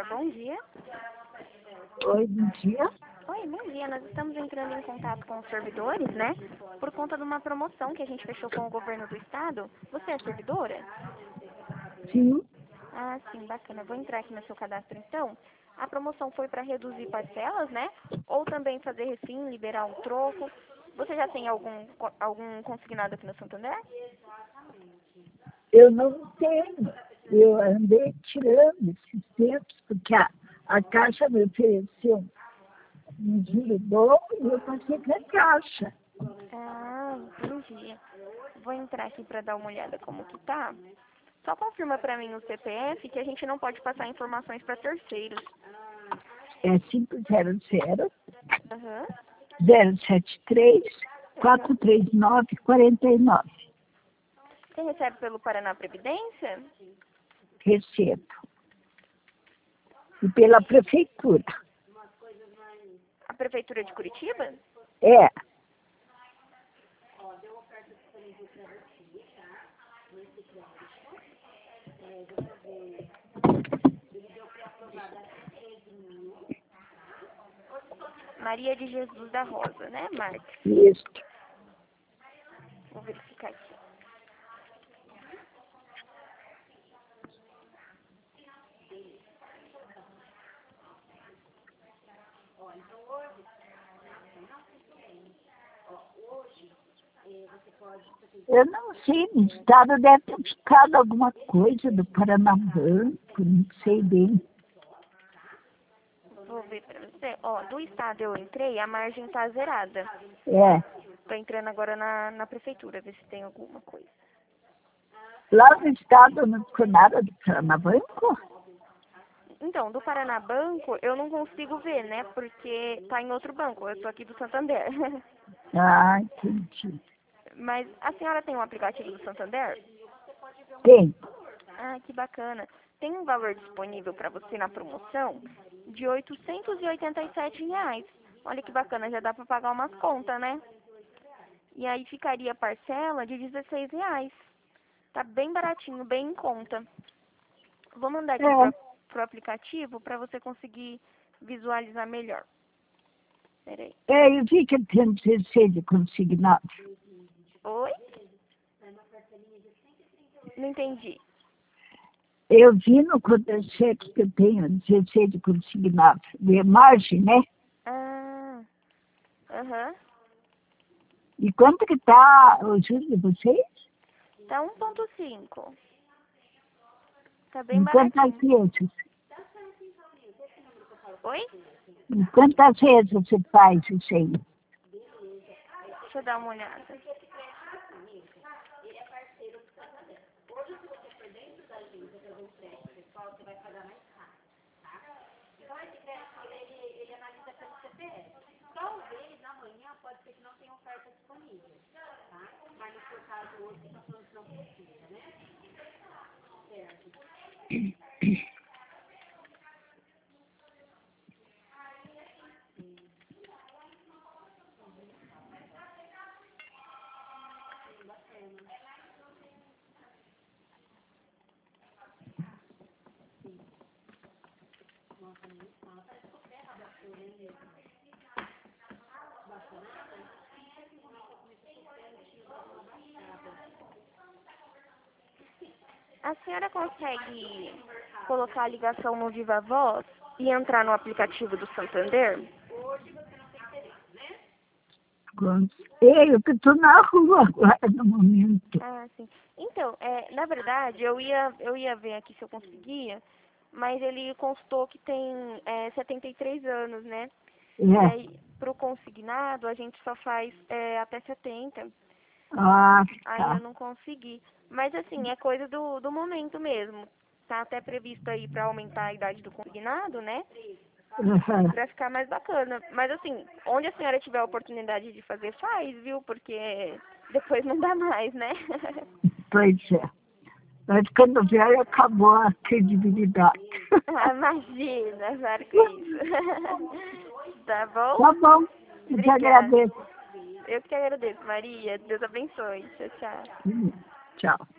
bom dia. Oi, bom dia. Oi, bom dia. Nós estamos entrando em contato com os servidores, né? Por conta de uma promoção que a gente fechou com o governo do estado. Você é servidora? Sim, Ah, sim, bacana. Vou entrar aqui no seu cadastro então. A promoção foi para reduzir parcelas, né? Ou também fazer refim, liberar um troco. Você já tem algum consignado aqui no Santander? eu não tenho. Eu andei tirando esses tempos, porque a Caixa me ofereceu um juro bom e eu passei para a Caixa. Ah, entendi. Vou entrar aqui para dar uma olhada como que tá. Só confirma para mim o CPF que a gente não pode passar informações para terceiros. É 500 Aham. 073 439 49. Você recebe pelo Paraná Previdência? Recebo. E pela prefeitura. A Prefeitura de Curitiba? É. Maria de Jesus da Rosa, né, Marcos? Isso. Vou verificar aqui. Eu não sei, no estado deve ter ficado alguma coisa do Paranabanco, não sei bem. Vou ver pra você. Ó, do estado eu entrei, a margem tá zerada. É. Tô entrando agora na prefeitura, ver se tem alguma coisa. Lá no estado não ficou nada do Paranabanco? Então, do Paraná Banco eu não consigo ver, né? Porque tá em outro banco. Eu tô aqui do Santander. Ah, entendi. Mas a senhora tem um aplicativo do Santander? Tem. Ah, que bacana. Tem um valor disponível para você na promoção de R$ 887. Olha que bacana, já dá para pagar umas contas, né? E aí ficaria a parcela de R$ 16. Tá bem baratinho, bem em conta. Vou mandar aqui pro aplicativo para você conseguir visualizar melhor. Peraí. Eu vi que tem 16 de consignado. Oi? Não entendi. Eu vi no contra-cheque que eu tenho 16 de consignado. De margem, né? Ah, aham. E quanto que tá o juros de vocês? Tá 1,5. Tá bem Em quantas baratinho. vezes? Oi? Em quantas vezes você faz isso aí? Deixa eu dar uma olhada. A senhora consegue colocar a ligação no Viva Voz e entrar no aplicativo do Santander? Eu que estou na rua agora no momento. Ah, sim. Então, na verdade, eu ia ver aqui se eu conseguia, mas ele constou que tem 73 anos, né? E É. aí, pro consignado, a gente só faz até 70. Ah, Aí eu tá. não consegui. Mas assim, é coisa do momento mesmo. Tá até previsto aí pra aumentar a idade do consignado, né? Uhum. Pra ficar mais bacana. Mas assim, onde a senhora tiver a oportunidade de fazer, faz, viu? Porque depois não dá mais, né? Pois é. Mas quando vier, acabou a credibilidade. Ah, imagina, claro que é isso. Tá bom? Tá bom. Eu te Obrigada. agradeço. Eu que agradeço, Maria. Deus abençoe. Tchau, tchau. Tchau.